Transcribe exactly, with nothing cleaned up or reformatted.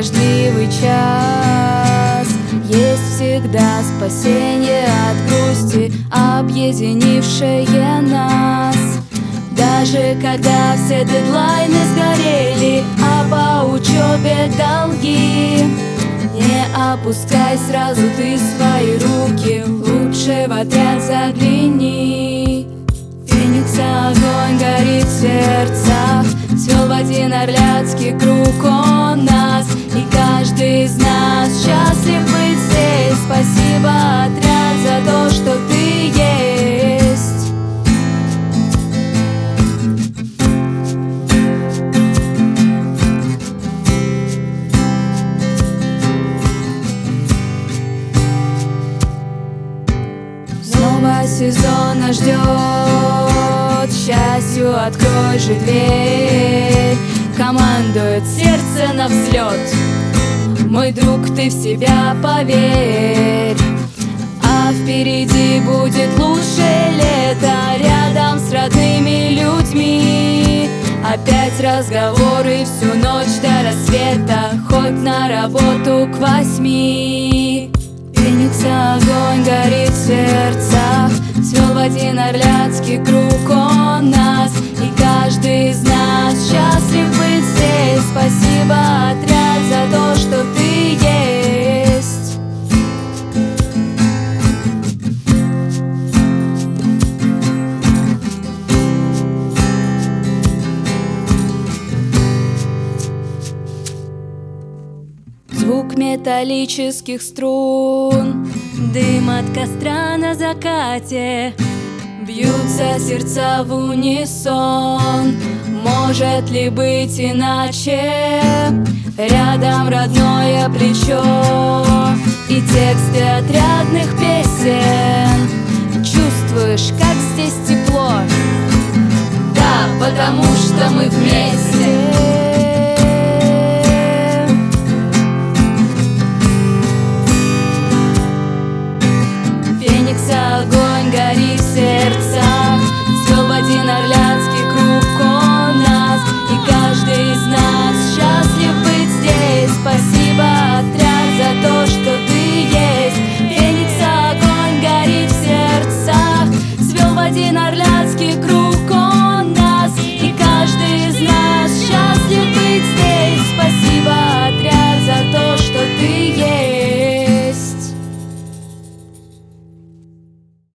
дождливый час. Есть всегда спасение от грусти, объединившее нас. Даже когда все дедлайны сгорели, а по учебе долги, не опускай сразу ты свои руки, лучше в отряд загляни. Феникса огонь горит в сердцах, свел в один орляцкий круг он нас. И каждый из нас счастлив быть здесь. Спасибо, отряд, за то, что ты есть. Снова сезон нас ждет, счастью открой же дверь. Командует сердце на взлет, мой друг, ты в себя поверь. А впереди будет лучшее лето, рядом с родными людьми. Опять разговоры всю ночь до рассвета, хоть на работу к восьми. Феникса огонь горит в сердцах, свел в один орляцкий круг он нас. И каждый из нас счастлив быть здесь. Спасибо, отряд, за то, что ты есть. Звук металлических струн, дым от костра на закате, бьются сердца в унисон. Может ли быть иначе? Рядом родное плечо и тексты отрядных песен. Чувствуешь, как здесь тепло? Да, потому что мы вместе.